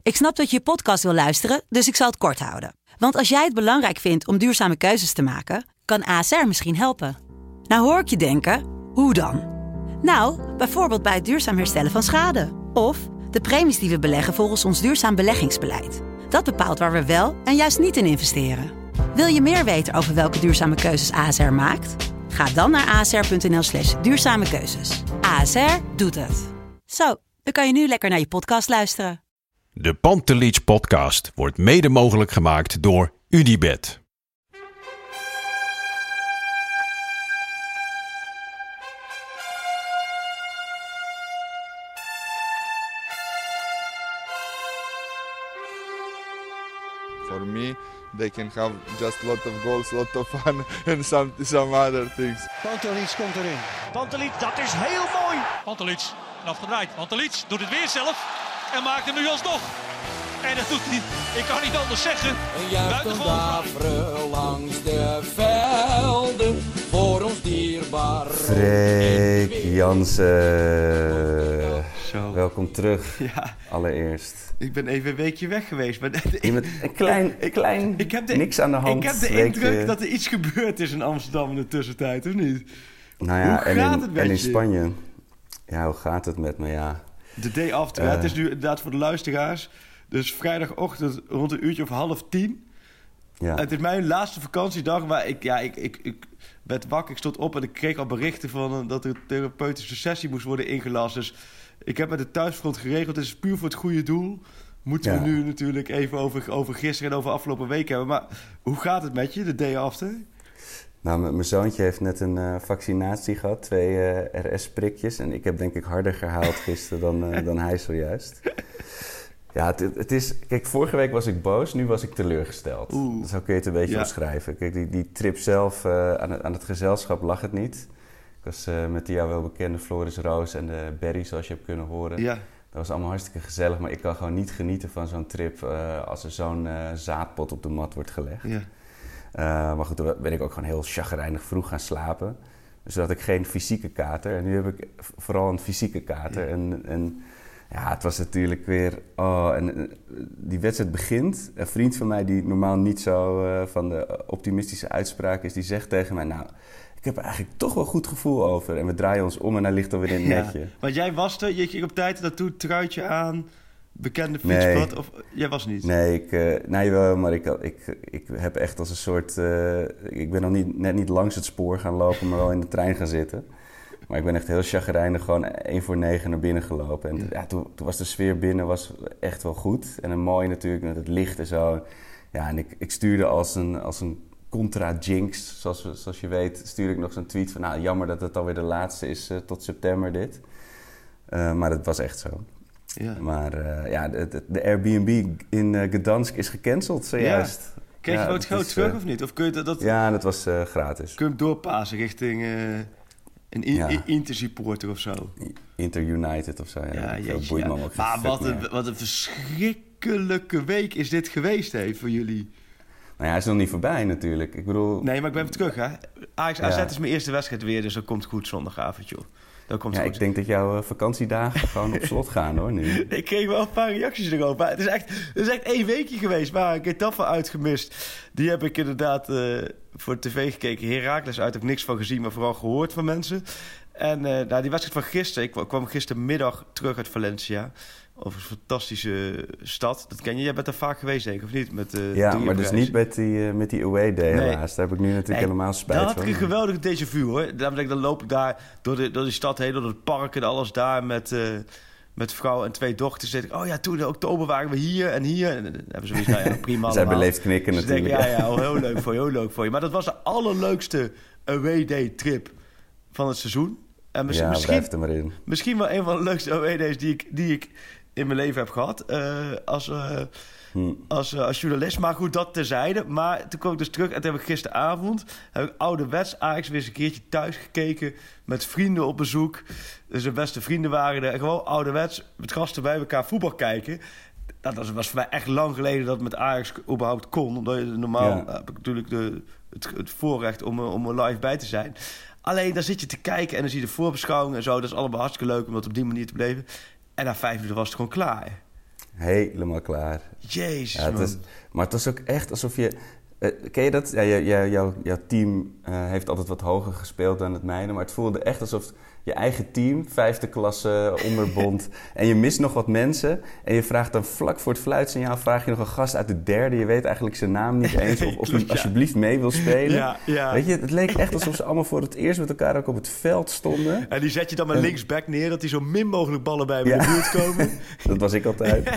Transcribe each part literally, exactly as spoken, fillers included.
Ik snap dat je je podcast wil luisteren, dus ik zal het kort houden. Want als jij het belangrijk vindt om duurzame keuzes te maken, kan A S R misschien helpen. Nou hoor ik je denken, hoe dan? Nou, bijvoorbeeld bij het duurzaam herstellen van schade. Of de premies die we beleggen volgens ons duurzaam beleggingsbeleid. Dat bepaalt waar we wel en juist niet in investeren. Wil je meer weten over welke duurzame keuzes A S R maakt? Ga dan naar asr.nl slash duurzame keuzes. A S R doet het. Zo, dan kan je nu lekker naar je podcast luisteren. De Pantelich podcast wordt mede mogelijk gemaakt door UdiBet. For me, they can have just a lot of goals, a lot of fun and some, some other things. Pantelich komt erin. Pantelich, dat is heel mooi. Pantelich, en afgedraaid. Pantelich doet het weer zelf en maakt hem nu alsnog. En dat doet hij, ik kan niet anders zeggen. Een juichend daveren langs de velden voor ons dierbaar. Freek Jansen. Zo. Welkom terug. Ja. Allereerst. Ik ben even een weekje weg geweest. Maar Je bent een klein, ik, klein ik heb de, niks aan de hand. Ik heb de weekje. indruk dat er iets gebeurd is in Amsterdam in de tussentijd, of niet? Nou ja, Hoe en gaat in, het met en in je? Spanje. Ja, hoe gaat het met me? Ja. De day after. Uh, het is nu inderdaad voor de luisteraars. Dus vrijdagochtend rond een uurtje of half tien. Ja. Het is mijn laatste vakantiedag. Maar ik, ja, ik, ik, ik werd wakker, ik stond op en ik kreeg al berichten van uh, dat er een therapeutische sessie moest worden ingelast. Dus ik heb met de thuisfront geregeld. Het is puur voor het goede doel. Moeten Ja. we nu natuurlijk even over, over gisteren en over afgelopen week hebben. Maar hoe gaat het met je, de day after? Nou, m- mijn zoontje heeft net een uh, vaccinatie gehad. Twee uh, R S-prikjes. En ik heb denk ik harder gehaald gisteren dan, uh, dan hij zojuist. Ja, het, het is... Kijk, vorige week was ik boos. Nu was ik teleurgesteld. Oeh. Zo kun je het een beetje Ja. omschrijven. Kijk, die, die trip zelf, uh, aan, het, aan het gezelschap lag het niet. Ik was uh, met de jou wel bekende Floris Roos en de Berry, zoals je hebt kunnen horen. Ja. Dat was allemaal hartstikke gezellig. Maar ik kan gewoon niet genieten van zo'n trip uh, als er zo'n uh, zaadpot op de mat wordt gelegd. Ja. Uh, maar goed, toen ben ik ook gewoon heel chagrijnig vroeg gaan slapen. Dus toen had ik geen fysieke kater. En nu heb ik vooral een fysieke kater. Ja. En, en ja, het was natuurlijk weer... Oh, en, en die wedstrijd begint. Een vriend van mij die normaal niet zo uh, van de optimistische uitspraak is... die zegt tegen mij, nou, ik heb er eigenlijk toch wel goed gevoel over. En we draaien ons om en hij ligt alweer in het Ja. netje. Want jij was er, je ging op tijd naartoe, truitje aan, bekende Nee. fietspad. Of jij was niet? Nee, ik, uh, nee wel, maar ik, ik, ik heb echt als een soort... Uh, ik ben nog niet, net niet langs het spoor gaan lopen, maar wel in de trein gaan zitten. Maar ik ben echt heel chagrijnig gewoon één voor negen naar binnen gelopen. En Ja. ja, toen, toen was de sfeer binnen was echt wel goed. En een mooi natuurlijk, met het licht en zo. Ja, en ik, ik stuurde als een, als een contra-jinx, zoals, zoals je weet, stuurde ik nog zo'n tweet van... Nou, jammer dat het alweer de laatste is uh, tot september dit. Uh, maar dat was echt zo. Ja. Maar uh, ja, de, de, de Airbnb in uh, Gdansk is gecanceld zojuist. Ja. Kreeg je Ja, ook het dat geld is, terug uh, of niet? Of kun je dat, dat Ja, dat was uh, gratis. kun je hem doorpassen richting uh, een in, Ja. in, Intersupporter of zo? Inter United of zo. Ja, Ja, dat jeetje, boeit ja. me ook geen Maar fuck wat meer. een, wat een verschrikkelijke week is dit geweest, hè, voor jullie. Nou ja, hij is nog niet voorbij natuurlijk. Ik bedoel... Nee, maar ik ben even terug, hè. Ajax A Z Ja. is mijn eerste wedstrijd weer, dus dat komt goed zondagavond, joh. Dat komt Ja, goed. ik denk dat jouw uh, vakantiedagen gewoon op slot gaan, hoor, nu. Ik kreeg wel een paar reacties erover. Maar het is echt, het is echt één weekje geweest. Maar ik heb Getafe uitgemist. Die heb ik inderdaad uh, voor tv gekeken. Heracles uit, heb ik niks van gezien, maar vooral gehoord van mensen. En uh, nou, die wedstrijd van gisteren. Ik kwam gistermiddag terug uit Valencia. Over een fantastische stad. Dat ken je. Jij bent daar vaak geweest, denk ik, of niet? Met, uh, Ja, drie maar dus op niet reis. met die, uh, met die away day Nee. helaas. Daar heb ik nu natuurlijk Nee, helemaal spijt Dan van. had ik een geweldige déjà vu, hoor. Daarom denk ik, dan loop ik daar door de, door die stad heen, door het park en alles daar met... Uh, Met vrouw en twee dochters. Zeg ik, oh ja, toen in oktober waren we hier en hier. En dan hebben ze zoiets, nou ja, prima Zij allemaal. beleefd knikken Dus ik natuurlijk. denk, ja, ja, oh, heel leuk voor je, heel leuk voor je. Maar dat was de allerleukste away day trip van het seizoen. En mis- Ja, misschien, blijf er maar in. misschien wel een van de leukste away days die ik, die ik in mijn leven heb gehad. Uh, als, uh, Hm. als, uh, als journalist. Maar goed, dat terzijde. Maar toen kwam ik dus terug. En toen heb ik gisteravond... heb ik ouderwets Ajax weer eens een keertje thuis gekeken. Met vrienden op bezoek. Dus de beste vrienden waren er. En gewoon ouderwets met gasten bij elkaar voetbal kijken. Dat was, was voor mij echt lang geleden dat het met Ajax überhaupt kon. Omdat je normaal Ja. heb ik natuurlijk de, het, het voorrecht om, er- om er live bij te zijn. Alleen daar zit je te kijken en dan zie je de voorbeschouwing en zo. Dat is allemaal hartstikke leuk om dat op die manier te beleven. En na vijf minuten was het gewoon klaar. Helemaal klaar. Jezus, ja, het man. is, maar het was ook echt alsof je... Uh, ken je dat? Ja, jou, jou, jou, jouw team uh, heeft altijd wat hoger gespeeld dan het mijne. Maar het voelde echt alsof je eigen team, vijfde klasse, onderbond... en je mist nog wat mensen. En je vraagt dan vlak voor het fluitsignaal... vraag je nog een gast uit de derde. Je weet eigenlijk zijn naam niet eens. Of, of hij alsjeblieft mee wil spelen. Ja, ja. Weet je, het leek echt alsof ze allemaal voor het eerst met elkaar ook op het veld stonden. En die zet je dan maar en... linksback neer... dat die zo min mogelijk ballen bij hem ja. in de buurt komen. Dat was ik altijd.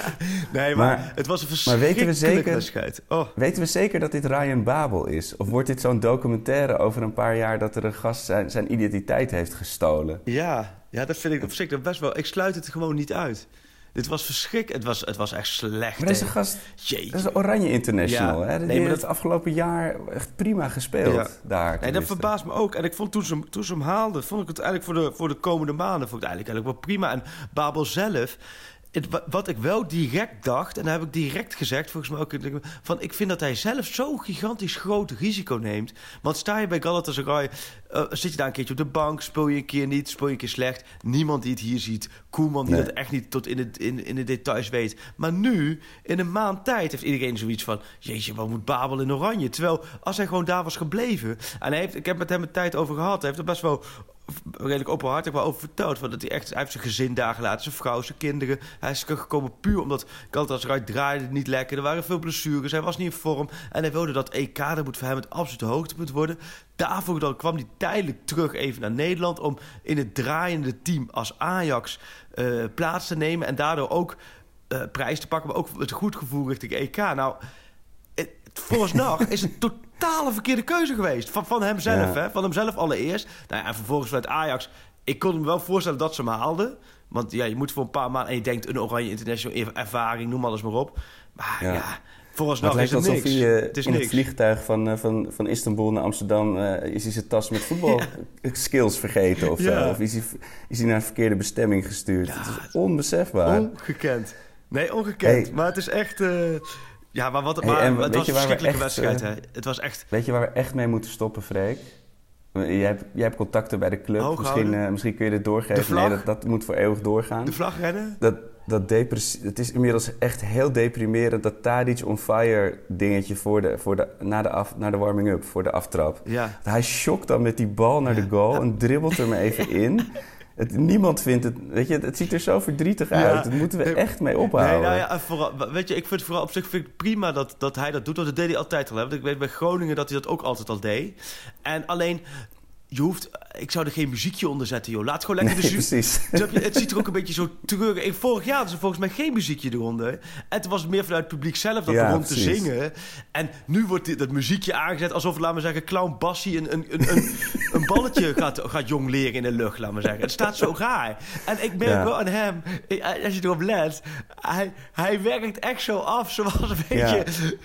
Nee, maar, maar het was een verschrikkelijke wedstrijd. Oh. Weten we zeker dat dit Ryan Babel is? Of wordt dit zo'n documentaire over een paar jaar... dat er een gast zijn, zijn identiteit heeft gestolen? Ja, ja, dat vind ik op zich best wel... Ik sluit het gewoon niet uit. Dit was verschrikkelijk. Het was, het was echt slecht. Maar deze gast, Jeetje. dat is een Oranje International. Ja. Hè? Die nee, heeft dat... het afgelopen jaar echt prima gespeeld. Ja. Daar, nee, dat verbaast me ook. En ik vond toen ze, toen ze hem haalden... vond ik het eigenlijk voor de, voor de komende maanden... vond ik het eigenlijk, eigenlijk wel prima. En Babel zelf... Het, wat ik wel direct dacht, en dat heb ik direct gezegd, volgens mij ook, van ik vind dat hij zelf zo'n gigantisch groot risico neemt. Want sta je bij Galatasaray, uh, zit je daar een keertje op de bank, speel je een keer niet, speel je een keer slecht. Niemand die het hier ziet, Koeman die nee. dat echt niet tot in, het, in, in de details weet. Maar nu, in een maand tijd, heeft iedereen zoiets van, jeetje, wat moet Babel in Oranje? Terwijl, als hij gewoon daar was gebleven, en hij heeft, ik heb met hem een tijd over gehad, hij heeft er best wel... redelijk openhartig wel over verteld. Want dat hij, echt, hij heeft zijn gezin daar gelaten, zijn vrouw, zijn kinderen. Hij is gekomen puur omdat Galatasaray draaide niet lekker. Er waren veel blessures, hij was niet in vorm. En hij wilde dat E K, dat moet voor hem het absolute hoogtepunt worden. Daarvoor dan kwam hij tijdelijk terug even naar Nederland... om in het draaiende team als Ajax uh, plaats te nemen... en daardoor ook uh, prijs te pakken, maar ook het goed gevoel richting E K. Nou, het, vooralsnog is het totale verkeerde keuze geweest. Van, van hemzelf, ja. hè? Van hemzelf allereerst. Nou ja, en vervolgens vanuit Ajax. Ik kon me wel voorstellen dat ze me haalden. Want ja, je moet voor een paar maanden... en je denkt een Oranje International ervaring, noem alles maar op. Maar ja, ja vooralsnog is het niks. Alsof hij uh, het is in niks. Het vliegtuig van, uh, van, van Istanbul naar Amsterdam... Uh, is hij zijn tas met voetbalskills ja. vergeten of ja. zo. Of is hij, is hij naar een verkeerde bestemming gestuurd. Ja, het is onbesefbaar. Ongekend. Nee, ongekend. Hey. Maar het is echt... Uh, Ja, maar wat, maar, hey, het was een verschrikkelijke wedstrijd. Hè? Het was echt... Weet je waar we echt mee moeten stoppen, Freek? Jij hebt, jij hebt contacten bij de club. Misschien, uh, misschien kun je dit doorgeven. Nee, dat, dat moet voor eeuwig doorgaan. De vlag rennen? Dat, dat depressie, het is inmiddels echt heel deprimerend. Dat Tadic on fire dingetje voor de, voor de, na, de af, na de warming-up, voor de aftrap. Ja. Hij shockt dan met die bal naar ja. de goal ja. en dribbelt er maar even in. Het, niemand vindt het... Weet je, het ziet er zo verdrietig uit. Ja, dat moeten we echt mee ophouden. Nee, nou ja, vooral, weet je, ik vind het vooral op zich vind ik prima dat, dat hij dat doet. Want dat deed hij altijd al. Hè? Want ik weet bij Groningen dat hij dat ook altijd al deed. En alleen... Je hoeft, ik zou er geen muziekje onder zetten, joh. Laat gewoon lekker nee, de precies. Het ziet er ook een beetje zo terug. Ik, vorig jaar hadden ze volgens mij geen muziekje eronder. En toen was het meer vanuit het publiek zelf dat ja, begon te zingen. En nu wordt dit, dat muziekje aangezet alsof, laten we zeggen, Clown Bassie een, een, een, een, een balletje gaat, gaat jong leren in de lucht, laten we zeggen. Het staat zo raar. En ik merk ja. wel aan hem, als je erop let, hij, hij werkt echt zo af, zoals een beetje...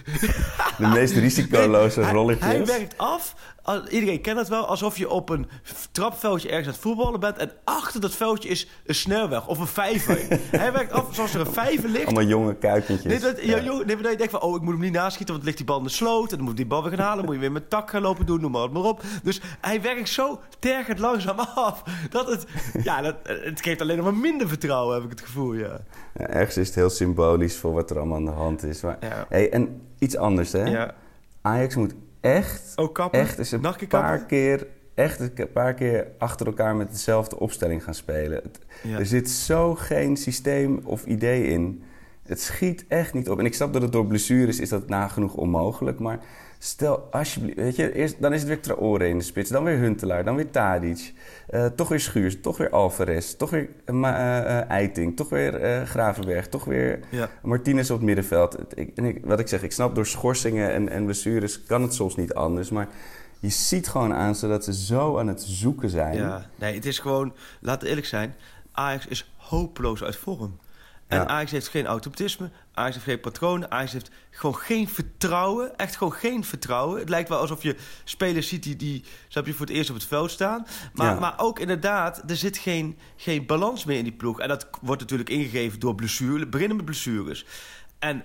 Ja. De meest risicoloze nee, rolletjes. Hij, hij werkt af... Iedereen kent het wel, alsof je op een trapveldje ergens aan het voetballen bent... en achter dat veldje is een snelweg of een vijver. Hij werkt af zoals er een vijver ligt. Allemaal jonge kuikentjes. Nee, dat, ja. Ja, nee, maar dat je denkt van, oh, ik moet hem niet naschieten... want dan ligt die bal in de sloot en dan moet die bal weer gaan halen... dan moet je weer met tak gaan lopen doen, noem maar, maar op. Dus hij werkt zo tergend langzaam af... dat het, ja, dat, het geeft alleen nog maar minder vertrouwen, heb ik het gevoel, ja. Ja, ergens is het heel symbolisch voor wat er allemaal aan de hand is. Maar, ja. hey, en iets anders, hè? Ja. Ajax moet... Echt, oh, echt is een paar keer, echt een paar keer achter elkaar met dezelfde opstelling gaan spelen. Het, ja. Er zit zo geen systeem of idee in. Het schiet echt niet op. En ik snap dat het door blessures is dat nagenoeg onmogelijk. Maar stel alsjeblieft, weet je, eerst, dan is het weer Traoré in de spits. Dan weer Huntelaar, dan weer Tadic. Uh, toch weer Schuurs, toch weer Alvarez. Toch weer uh, uh, Eiting, toch weer uh, Gravenberg. Toch weer ja. Martinez op het middenveld. Ik, en ik, wat ik zeg, ik snap door schorsingen en, en blessures kan het soms niet anders. Maar je ziet gewoon aan ze dat ze zo aan het zoeken zijn. Ja, nee, het is gewoon, laten we eerlijk zijn. Ajax is hopeloos uit vorm. En ja. Ajax heeft geen automatisme, Ajax heeft geen patronen, Ajax heeft gewoon geen vertrouwen. Echt gewoon geen vertrouwen. Het lijkt wel alsof je spelers ziet die, die snap je, voor het eerst op het veld staan. Maar, ja. maar ook inderdaad, er zit geen, geen balans meer in die ploeg. En dat wordt natuurlijk ingegeven door blessures, beginnen met blessures. En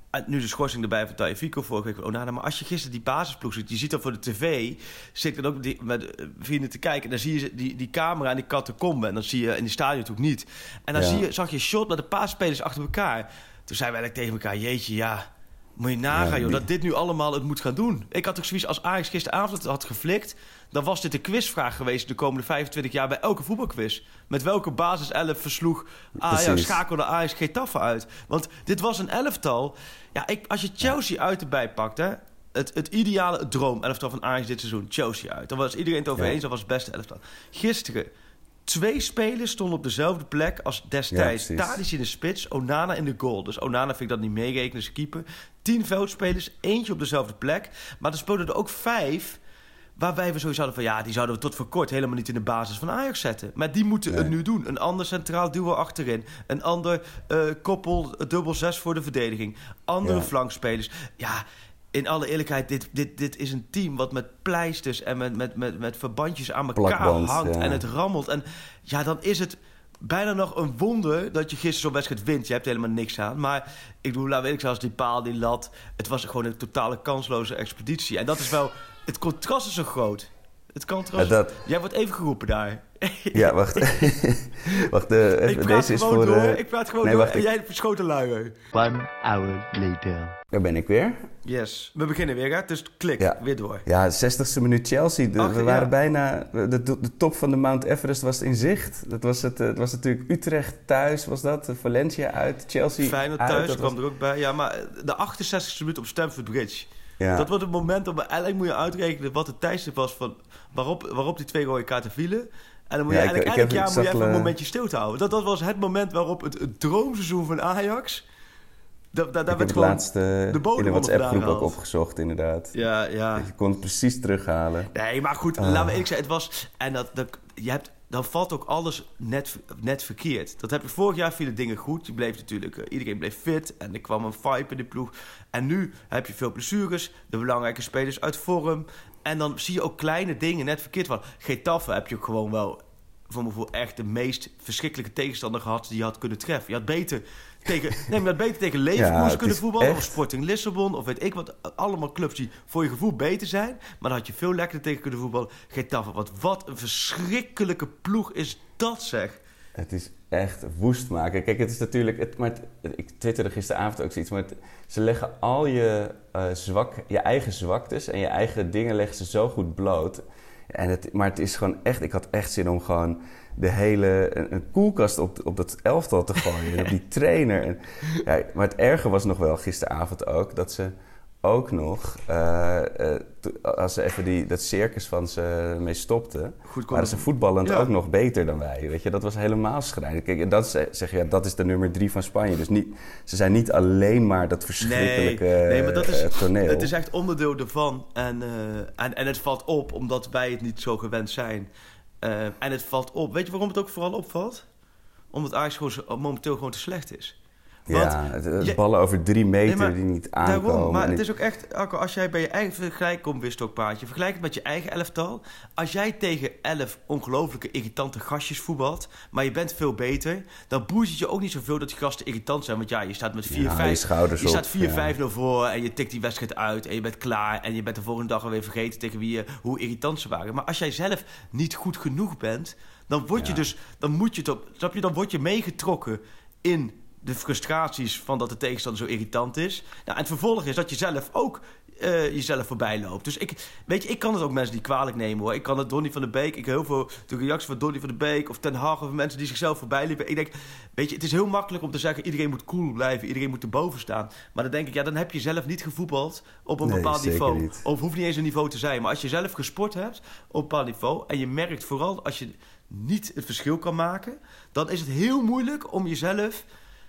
En nu de schorsing erbij van Tagliafico vorige week van Onana. Maar als je gisteren die basisploeg ziet, je ziet dat voor de tv, zit ik dan ook die, met vrienden te kijken. En dan zie je die, die camera en die catacombe. En dan zie je in die stadion natuurlijk niet. En dan ja. zie je, zag je een shot met een paar spelers achter elkaar. Toen zeiden wij tegen elkaar, jeetje, ja, moet je nagaan, ja, joh, dat dit nu allemaal het moet gaan doen. Ik had toch zoiets, als Ajax gisteravond het had geflikt, dan was dit een quizvraag geweest de komende vijfentwintig jaar bij elke voetbalquiz. Met welke basis elf versloeg Ajax, schakelde Ajax Getafe uit? Want dit was een elftal. Ja, ik, als je Chelsea ja. uit erbij pakt, hè, het, het ideale het droom elftal van Ajax dit seizoen, Chelsea uit. Dan was iedereen het over eens, ja. dat was het beste elftal. Gisteren, twee spelers stonden op dezelfde plek als destijds. Ja, Tadic in de spits, Onana in de goal. Dus Onana vind ik dat niet meerekenen, zijn keeper. Tien veldspelers, eentje op dezelfde plek. Maar er speelden er ook vijf waarbij we sowieso hadden van, ja, die zouden we tot voor kort helemaal niet in de basis van Ajax zetten. Maar die moeten nee. het nu doen. Een ander centraal duo achterin. Een ander uh, koppel, dubbel zes voor de verdediging. Andere ja. flankspelers. Ja, in alle eerlijkheid, dit, dit, dit is een team wat met pleisters en met, met, met, met verbandjes aan elkaar Plakband, hangt. Ja. En het rammelt. En ja, dan is het bijna nog een wonder dat je gisteren zo'n wedstrijd wint. Je hebt er helemaal niks aan. Maar ik bedoel, laat weet ik zelfs die paal, die lat. Het was gewoon een totale kansloze expeditie. En dat is wel... Het contrast is zo groot. Het contrast... Ja, dat... Jij wordt even geroepen daar. Ja, wacht. wacht, uh, even, deze is voor... Door. Uh... Ik praat gewoon nee, door wacht, en ik... jij verschoten luier. One hour later. Daar ben ik weer. Yes. We beginnen weer, hè? Dus klik, ja. weer door. Ja, zestigste minuut Chelsea. De, Ach, we waren ja. bijna... De, de top van de Mount Everest was in zicht. Dat was, het, het was natuurlijk Utrecht thuis, was dat. Valencia uit, Chelsea Feyenoord uit. thuis, dat kwam was... er ook bij. Ja, maar de achtenzestigste minuut op Stamford Bridge. Ja. Dat wordt het moment om... Eigenlijk moet je uitrekenen wat het tijdstip was van... Waarop, waarop die twee rode kaarten vielen. En dan moet je ja, eigenlijk ik, ik elk jaar moet je even een momentje stil te houden. Dat, dat was het moment waarop het, het droomseizoen van Ajax... Da, da, daar ik werd heb het laatste de in de WhatsApp-groep ook opgezocht, inderdaad. Ja, ja. Je kon het precies terughalen. Nee, maar goed, uh. laten we eerlijk zijn. Het was... En dat, dat, je hebt... Dan valt ook alles net, net verkeerd. Dat heb je vorig jaar, vielen dingen goed. Je bleef natuurlijk, uh, iedereen bleef fit. En er kwam een vibe in de ploeg. En nu heb je veel blessures. De belangrijke spelers uit vorm. En dan zie je ook kleine dingen net verkeerd van. Getafe heb je ook gewoon wel... voor me voor echt de meest verschrikkelijke tegenstander gehad... die je had kunnen treffen. Je had beter tegen, nee, maar je had beter tegen Leverkusen ja, kunnen voetballen... Echt... of Sporting Lissabon, of weet ik wat. Allemaal clubs die voor je gevoel beter zijn... maar dan had je veel lekkerder tegen kunnen voetballen. Getafe, wat, wat een verschrikkelijke ploeg is dat, zeg. Het is echt woest maken. Kijk, het is natuurlijk... Het, maar het, ik twitterde gisteravond ook zoiets... maar het, ze leggen al je, uh, zwak, je eigen zwaktes... en je eigen dingen leggen ze zo goed bloot... En het, maar het is gewoon echt... Ik had echt zin om gewoon de hele... een, een koelkast op, op dat elftal te gooien. Op die trainer. En, ja, maar het erge was nog wel gisteravond ook... dat ze ook nog... Uh, uh, als ze even die, dat circus van ze mee stopten... waren ze voetballend ja. ook nog beter dan wij. Weet je? Dat was helemaal schrijnend. Kijk, en dat zeg je, ja, dat is de nummer drie van Spanje. Dus niet, ze zijn niet alleen maar dat verschrikkelijke nee, nee, maar dat is, uh, toneel. Het is echt onderdeel ervan. En, uh, en, en het valt op, omdat wij het niet zo gewend zijn. Uh, en het valt op. Weet je waarom het ook vooral opvalt? Omdat Ajax gewoon momenteel gewoon te slecht is. Want ja, het, het je, ballen over drie meter nee, die niet aankomen. Daarom, maar het ik... is ook echt... Alko, als jij bij je eigen vergelijk komt, weer stokpaardje... vergelijk het met je eigen elftal. Als jij tegen elf ongelooflijke irritante gastjes voetbalt... maar je bent veel beter... dan boeit het je ook niet zoveel dat die gasten irritant zijn. Want ja, je staat met vier vijf... Ja, je, je staat vier vijf nul ja. voor en je tikt die wedstrijd uit... en je bent klaar en je bent de volgende dag alweer vergeten... tegen wie je, hoe irritant ze waren. Maar als jij zelf niet goed genoeg bent... dan word je ja. dus... dan moet je het op... Snap je, dan word je meegetrokken in... de frustraties van dat de tegenstander zo irritant is. Nou, en het vervolg is dat je zelf ook uh, jezelf voorbij loopt. Dus ik, weet je, ik kan het ook mensen die kwalijk nemen, hoor. Ik kan het Donny van de Beek, ik heel veel de reacties van Donny van de Beek of Ten Hag of mensen die zichzelf voorbij liepen. Ik denk, weet je, het is heel makkelijk om te zeggen iedereen moet cool blijven, iedereen moet erboven staan. Maar dan denk ik, ja, dan heb je zelf niet gevoetbald op een nee, bepaald niveau. Niet. Of hoeft niet eens een niveau te zijn. Maar als je zelf gesport hebt op een bepaald niveau en je merkt vooral als je niet het verschil kan maken, dan is het heel moeilijk om jezelf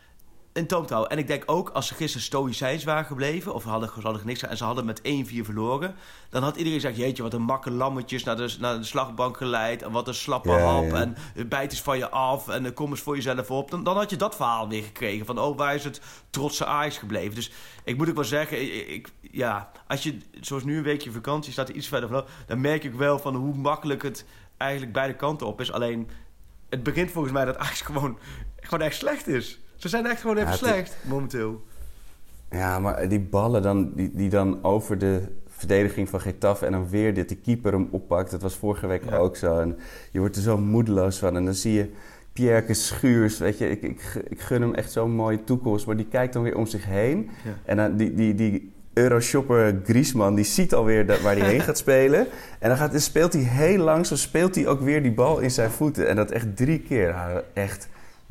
in toom te houden. En ik denk ook, als ze gisteren stoïcijns waren gebleven... of hadden, ze hadden niks en ze hadden met één vier verloren... dan had iedereen gezegd, jeetje, wat een makke lammetjes... naar de, naar de slagbank geleid en wat een slappe ja, hap... Ja. en bijt eens van je af en kom eens voor jezelf op. Dan, dan had je dat verhaal weer gekregen... van, oh, waar is het trotse Ajax gebleven? Dus ik moet ook wel zeggen... Ik, ik, ja, als je, zoals nu een weekje vakantie... staat er iets verder vanaf... dan merk ik wel van hoe makkelijk het eigenlijk beide kanten op is. Alleen, het begint volgens mij dat Ajax gewoon, gewoon echt slecht is... Ze zijn echt gewoon even ja, slecht, momenteel. Ja, maar die ballen dan, die, die dan over de verdediging van Getafe en dan weer dit, die keeper hem oppakt. Dat was vorige week ja. ook zo. En je wordt er zo moedeloos van. En dan zie je Pierre Schuurs, weet je, ik, ik, ik gun hem echt zo'n mooie toekomst. Maar die kijkt dan weer om zich heen. Ja. En dan die, die, die Euroshopper Griezmann, die ziet alweer dat, waar hij heen gaat spelen. En dan, gaat, dan speelt hij heel langzaam, speelt hij ook weer die bal in zijn voeten. En dat echt drie keer. Ja, echt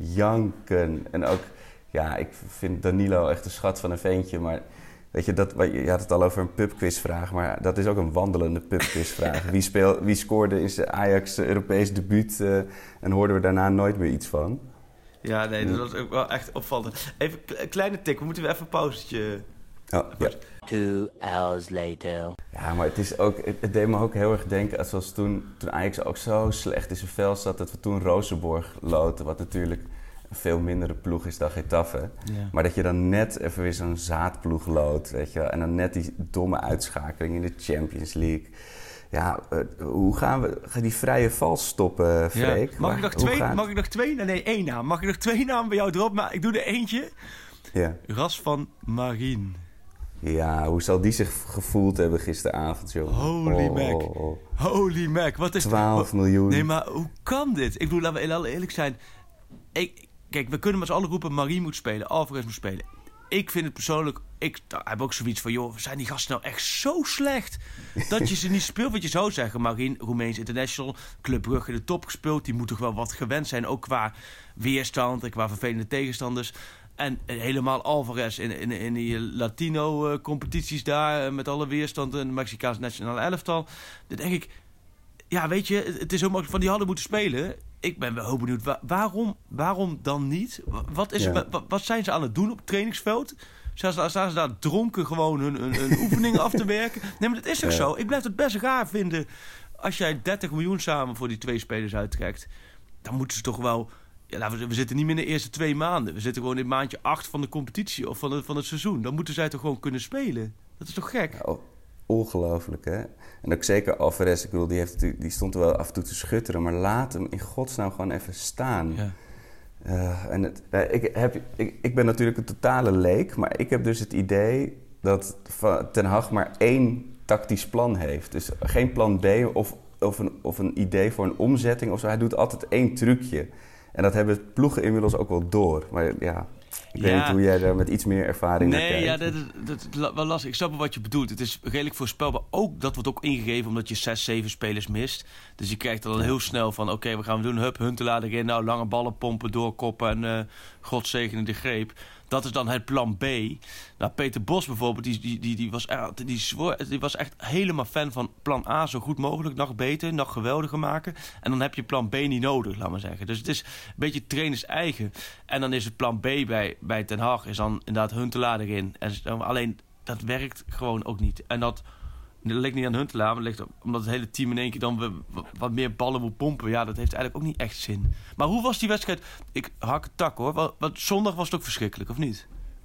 janken. En ook, ja, ik vind Danilo echt een schat van een ventje, maar... Weet je, dat, je had het al over een pubquizvraag, maar dat is ook een wandelende pubquizvraag. Wie, speel, wie scoorde in zijn Ajax Europees debuut uh, en hoorden we daarna nooit meer iets van? Ja, nee, dat was ook wel echt opvallend. Even een kleine tik, we moeten weer even een pauzetje. Oh, ja. Two hours later. Ja, maar het, is ook, het, het deed me ook heel erg denken, zoals toen, toen Ajax ook zo slecht in zijn vel zat, dat we toen Rosenborg loten, wat natuurlijk... een veel mindere ploeg is dan Getafe. Ja. Maar dat je dan net even weer zo'n zaadploeg loodt, weet je wel. En dan net die domme uitschakeling in de Champions League. Ja, uh, hoe gaan we gaan die vrije val stoppen, Freek? Ja. Mag, ik nog twee, mag ik nog twee? Nee, nee, één naam. Mag ik nog twee namen bij jou erop? Maar ik doe er eentje. Ja. Ras van Marien. Ja, hoe zal die zich gevoeld hebben gisteravond, joh? Holy oh, Mac. Oh, oh. Holy Mac. Wat is twaalf miljoen. Nee, maar hoe kan dit? Ik bedoel, laten we heel eerlijk zijn. Ik... Kijk, we kunnen met z'n allen roepen... Marie moet spelen, Alvarez moet spelen. Ik vind het persoonlijk... Ik heb ook zoiets van... joh, zijn die gasten nou echt zo slecht... dat je ze niet speelt? Want je zou zeggen... Marien, Roemeens International... Club Brugge in de top gespeeld... die moet toch wel wat gewend zijn... ook qua weerstand en qua vervelende tegenstanders... En helemaal Alvarez in, in, in die Latino-competities daar... met alle weerstand en de Mexicaanse nationale elftal... dan denk ik... Ja, weet je, het is zo makkelijk van die hadden moeten spelen... Ik ben wel heel benieuwd, Waar, waarom, waarom dan niet? Wat, is, ja. wat, wat zijn ze aan het doen op het trainingsveld? Staan ze, staan ze daar dronken gewoon hun, hun, hun oefeningen af te werken? Nee, maar dat is toch ja. zo? Ik blijf het best raar vinden... als jij dertig miljoen samen voor die twee spelers uittrekt... dan moeten ze toch wel... Ja, we, we zitten niet meer in de eerste twee maanden. We zitten gewoon in maandje acht van de competitie of van, de, van het seizoen. Dan moeten zij toch gewoon kunnen spelen? Dat is toch gek? Ja, ongelooflijk, hè? En ook zeker Alvarez, ik bedoel, die, heeft, die stond er wel af en toe te schutteren... maar laat hem in godsnaam gewoon even staan. Ja. Uh, en het, uh, ik, heb, ik, ik ben natuurlijk een totale leek... maar ik heb dus het idee dat Ten Hag maar één tactisch plan heeft. Dus geen plan B of, of, een, of een idee voor een omzetting of zo. Hij doet altijd één trucje. En dat hebben ploegen inmiddels ook wel door. Maar ja... Ik weet ja. niet hoe jij daar met iets meer ervaring nee, naar kijkt. Nee, ja, dat, dat, dat wel lastig. Ik snap wel wat je bedoelt. Het is redelijk voorspelbaar. Ook, dat wordt ook ingegeven omdat je zes, zeven spelers mist. Dus je krijgt dan heel snel van... Oké, okay, we gaan doen. Hup, Huntelaar erin. Nou, lange ballen pompen, doorkoppen en uh, God zegene de greep. Dat is dan het plan B. Nou, Peter Bos bijvoorbeeld, die, die, die, die, was, echt, die, zwoer, die was echt helemaal fan van plan A zo goed mogelijk. Nog beter, nog geweldiger maken. En dan heb je plan B niet nodig, laat maar zeggen. Dus het is een beetje trainers eigen. En dan is het plan B bij, bij Ten Hag, is dan inderdaad Huntelaar erin. En, alleen, dat werkt gewoon ook niet. En dat... Dat ligt niet aan Huntelaar, maar het ligt omdat het hele team in één keer dan wat meer ballen moet pompen. Ja, dat heeft eigenlijk ook niet echt zin. Maar hoe was die wedstrijd? Ik hak het tak hoor. Want, want zondag was het ook verschrikkelijk, of niet?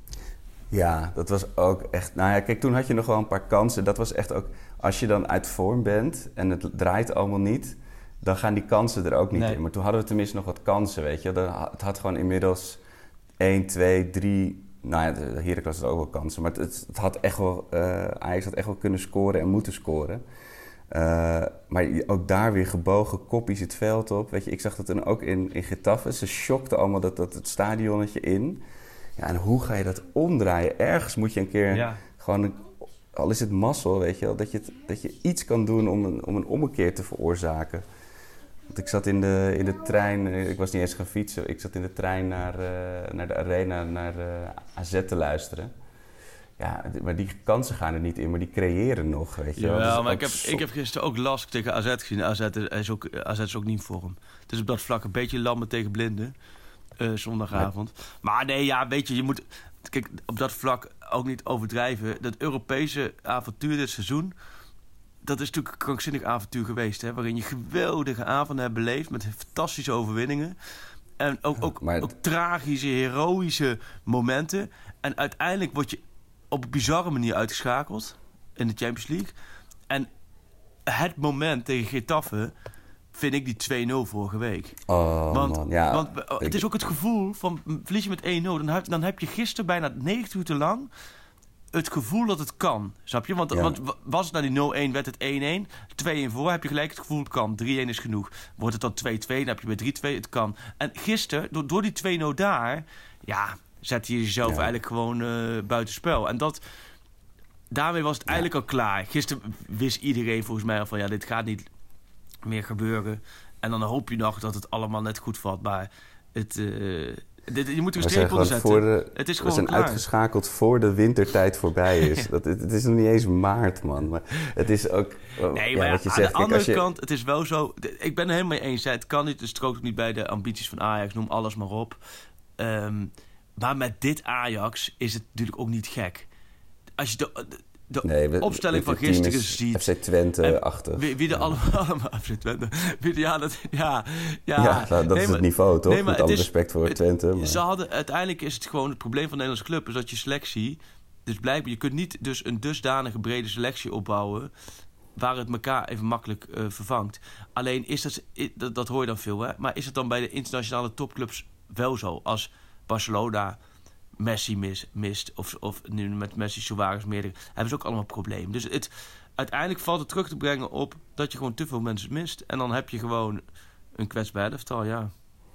Ja, dat was ook echt... Nou ja, kijk, toen had je nog wel een paar kansen. Dat was echt ook... Als je dan uit vorm bent en het draait allemaal niet... dan gaan die kansen er ook niet nee. in. Maar toen hadden we tenminste nog wat kansen, weet je. Het had gewoon inmiddels één, twee, drie... Nou ja, de Heracles had ook wel kansen. Maar het, het had echt wel... Uh, Ajax had echt wel kunnen scoren en moeten scoren. Uh, maar ook daar weer gebogen koppies het veld op. Weet je, ik zag dat dan ook in, in Getafe. Ze shockten allemaal dat, dat het stadionnetje in. Ja, en hoe ga je dat omdraaien? Ergens moet je een keer ja. gewoon... Een, al is het mazzel, weet je wel... Dat je, het, dat je iets kan doen om een, om een ommekeer te veroorzaken. Want ik zat in de, in de trein, ik was niet eens gaan fietsen, ik zat in de trein naar, uh, naar de arena, naar uh, A Z te luisteren. Ja, maar die kansen gaan er niet in, maar die creëren nog, weet je wel. Ja, dus maar ik heb, ik heb gisteren ook Lask tegen A Z gezien. A Z is ook, A Z is ook niet voor hem. Het is op dat vlak een beetje lammen tegen blinden, uh, zondagavond. Ja. Maar nee, ja, weet je, je moet... Kijk, op dat vlak ook niet overdrijven. Dat Europese avontuur dit seizoen... Dat is natuurlijk een krankzinnig avontuur geweest, hè, waarin je geweldige avonden hebt beleefd met fantastische overwinningen. En ook, ook, het... ook tragische, heroïsche momenten. En uiteindelijk word je op een bizarre manier uitgeschakeld in de Champions League. En het moment tegen Getafe vind ik die twee nul vorige week. Oh, want, man. Ja, want het is ook het gevoel van verlies je met één nul. Dan heb, dan heb je gisteren bijna negentig minuten lang... het gevoel dat het kan. Snap je? Want, Ja. want was het nou die nul-een, werd het één-één. twee-een voor, heb je gelijk het gevoel het kan. drie-een is genoeg. Wordt het dan twee-twee, dan heb je bij drie-twee, het kan. En gisteren, door, door die twee-nul daar... Ja, zet je jezelf Ja. eigenlijk gewoon uh, buitenspel. En dat... Daarmee was het eigenlijk al klaar. Gisteren wist iedereen volgens mij al van... ja, dit gaat niet meer gebeuren. En dan hoop je nog dat het allemaal net goed valt. Maar het, uh, dit, je moet er een streep onder zetten. De, het is we gewoon zijn klaar. uitgeschakeld voor de wintertijd voorbij is. ja. dat, het, het is nog niet eens maart, man. Maar het is ook... Nee, ja, maar ja, wat je aan zegt, de kijk, andere als je... kant, het is wel zo... Ik ben er helemaal mee eens. Hè. Het kan niet, het strookt ook niet bij de ambities van Ajax. Noem alles maar op. Um, maar met dit Ajax is het natuurlijk ook niet gek. Als je de... de De nee, we, opstelling van gisteren ziet. F C Twente-achtig. Wie, wie er allemaal, allemaal F C Twente. Wie de, ja, dat, ja, ja, ja, dat nee, is maar, het niveau, toch? Nee, Met alle is, respect voor het, Twente. Maar... Ze hadden, uiteindelijk is het gewoon het probleem van de Nederlandse club... is dat je selectie... Dus blijkbaar, je kunt niet dus een dusdanige brede selectie opbouwen... waar het elkaar even makkelijk uh, vervangt. Alleen, is dat, dat, dat hoor je dan veel, hè? Maar is het dan bij de internationale topclubs wel zo? Als Barcelona... Messi mis, mist, of, of nu met Messi, Suarez, meerdere... hebben ze ook allemaal problemen. Dus het, uiteindelijk valt het terug te brengen op... dat je gewoon te veel mensen mist. En dan heb je gewoon een kwetsbaar elftal, ja.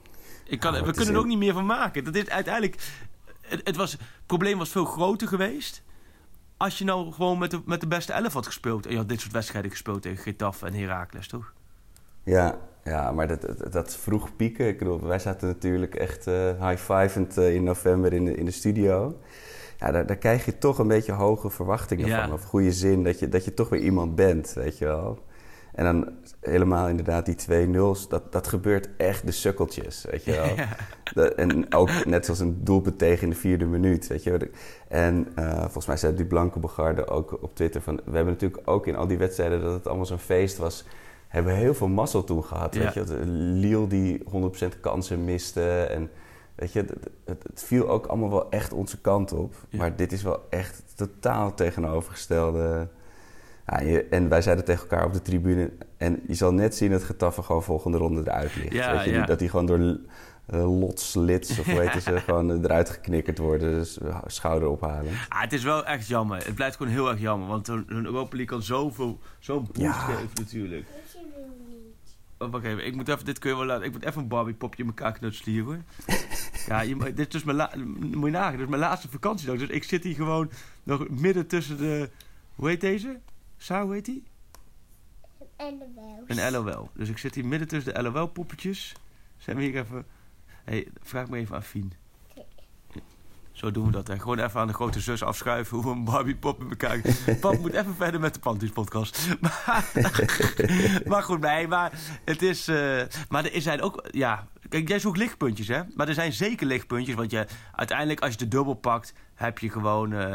Ik kan, ja, we kunnen er ook niet meer van maken. Dat is uiteindelijk... Het, het, was, het probleem was veel groter geweest... als je nou gewoon met de, met de beste elf had gespeeld... en je had dit soort wedstrijden gespeeld tegen Getafe en Heracles, toch? Ja, ja, maar dat, dat, dat vroeg pieken. Ik bedoel, wij zaten natuurlijk echt uh, high-fivend uh, in november in de, in de studio. Ja, daar, daar krijg je toch een beetje hoge verwachtingen ja. van. Of goede zin, dat je, dat je toch weer iemand bent, weet je wel. En dan helemaal inderdaad die twee nul's, dat, dat gebeurt echt de sukkeltjes, weet je wel. Ja. Dat, en ook net zoals een doelpunt tegen in de vierde minuut, weet je wel. En uh, volgens mij zei die Blanke Bogarde ook op Twitter van... we hebben natuurlijk ook in al die wedstrijden dat het allemaal zo'n feest was... hebben we heel veel mazzel toen gehad, ja. weet je. Lille die honderd procent kansen miste en... Weet je, het, het, het viel ook allemaal wel echt onze kant op. Ja. Maar dit is wel echt totaal tegenovergestelde... Ja, je, en wij zeiden tegen elkaar op de tribune... en je zal net zien dat Getafe gewoon volgende ronde eruit ligt. Ja, weet je, ja. Dat die gewoon door uh, Lotslits, of hoe heet ze, gewoon eruit geknikkerd worden. Dus schouder ophalen. Ah, het is wel echt jammer. Het blijft gewoon heel erg jammer. Want een Europa League kan zoveel, zo'n boost ja. geven natuurlijk. Oh, wacht even, ik moet even, dit kun je wel laten. Ik moet even een Barbie-popje in elkaar knutselen hier, hoor. Ja, je, dit is dus mijn, la, moet je nagaan, dit is mijn laatste vakantiedag. Dus ik zit hier gewoon nog midden tussen de... Hoe heet deze? Sa, hoe heet die? Een L O L. Een L O L. Dus ik zit hier midden tussen de L O L-poppetjes. Zijn we hier even... Hey, vraag me even aan Fien. Okay. Zo doen we dat, hè. Gewoon even aan de grote zus afschuiven hoe we een Barbie-pop in elkaar... Pap moet even verder met de Panties-podcast. Maar, maar goed, nee, maar het is... Uh, maar er zijn ook... Ja, kijk, jij zoekt lichtpuntjes, hè. Maar er zijn zeker lichtpuntjes, want je, uiteindelijk als je de dubbel pakt, heb je gewoon... Uh,